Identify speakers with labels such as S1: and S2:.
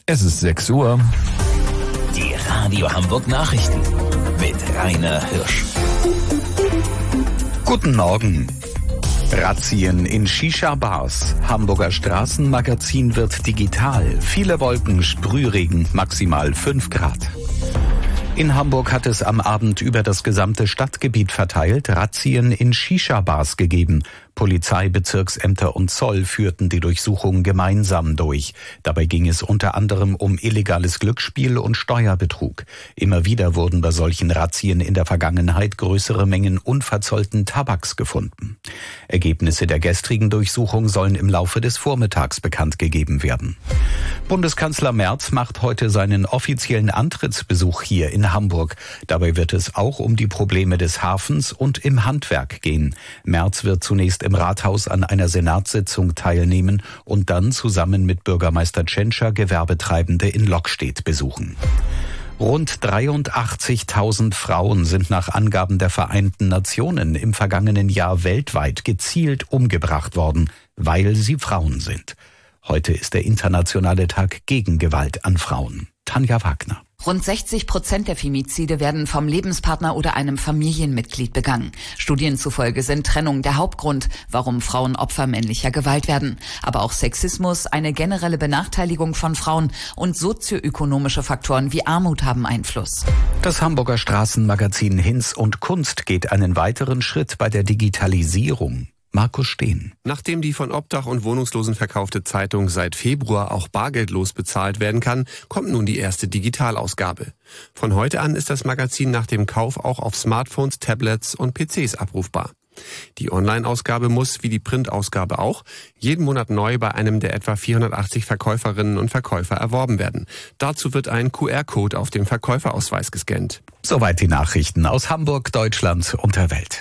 S1: Es ist 6 Uhr.
S2: Die Radio Hamburg Nachrichten mit Rainer Hirsch.
S3: Guten Morgen. Razzien in Shisha-Bars. Hamburger Straßenmagazin wird digital. Viele Wolken, Sprühregen, maximal 5 Grad. In Hamburg hat es am Abend über das gesamte Stadtgebiet verteilt Razzien in Shisha-Bars gegeben. Polizei, Bezirksämter und Zoll führten die Durchsuchung gemeinsam durch. Dabei ging es unter anderem um illegales Glücksspiel und Steuerbetrug. Immer wieder wurden bei solchen Razzien in der Vergangenheit größere Mengen unverzollten Tabaks gefunden. Ergebnisse der gestrigen Durchsuchung sollen im Laufe des Vormittags bekannt gegeben werden. Bundeskanzler Merz macht heute seinen offiziellen Antrittsbesuch hier in Hamburg. Dabei wird es auch um die Probleme des Hafens und im Handwerk gehen. Merz wird zunächst im Rathaus an einer Senatssitzung teilnehmen und dann zusammen mit Bürgermeister Tschentscher Gewerbetreibende in Lockstedt besuchen. Rund 83.000 Frauen sind nach Angaben der Vereinten Nationen im vergangenen Jahr weltweit gezielt umgebracht worden, weil sie Frauen sind. Heute ist der internationale Tag gegen Gewalt an Frauen. Tanja Wagner.
S4: Rund 60% der Femizide werden vom Lebenspartner oder einem Familienmitglied begangen. Studien zufolge sind Trennung der Hauptgrund, warum Frauen Opfer männlicher Gewalt werden. Aber auch Sexismus, eine generelle Benachteiligung von Frauen und sozioökonomische Faktoren wie Armut haben Einfluss.
S3: Das Hamburger Straßenmagazin Hinz und Kunst geht einen weiteren Schritt bei der Digitalisierung. Markus Steen.
S5: Nachdem die von Obdach- und Wohnungslosen verkaufte Zeitung seit Februar auch bargeldlos bezahlt werden kann, kommt nun die erste Digitalausgabe. Von heute an ist das Magazin nach dem Kauf auch auf Smartphones, Tablets und PCs abrufbar. Die Online-Ausgabe muss, wie die Printausgabe auch, jeden Monat neu bei einem der etwa 480 Verkäuferinnen und Verkäufer erworben werden. Dazu wird ein QR-Code auf dem Verkäuferausweis gescannt.
S3: Soweit die Nachrichten aus Hamburg, Deutschland und der Welt.